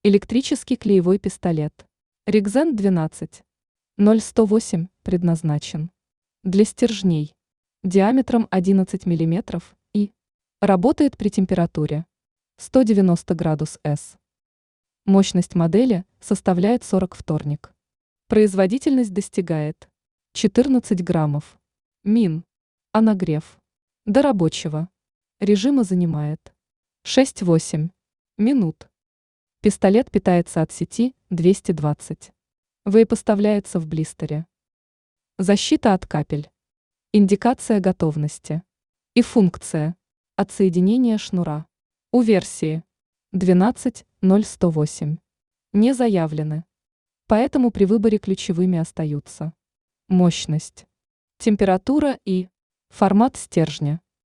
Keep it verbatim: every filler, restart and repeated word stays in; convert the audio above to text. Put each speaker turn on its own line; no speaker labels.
Электрический клеевой пистолет. Ригзен двенадцать ноль сто восемь предназначен для стержней диаметром одиннадцать миллиметров и работает при температуре сто девяносто градусов С. Мощность модели составляет сорок вторник. Производительность достигает четырнадцать граммов. Мин. А нагрев до рабочего режима занимает шесть-восемь минут. Пистолет питается от сети двести двадцать. Поставляется в блистере. Защита от капель. Индикация готовности. И функция отсоединения шнура. У версии двенадцать ноль сто восемь не заявлены. Поэтому при выборе ключевыми остаются мощность, температура и формат стержня.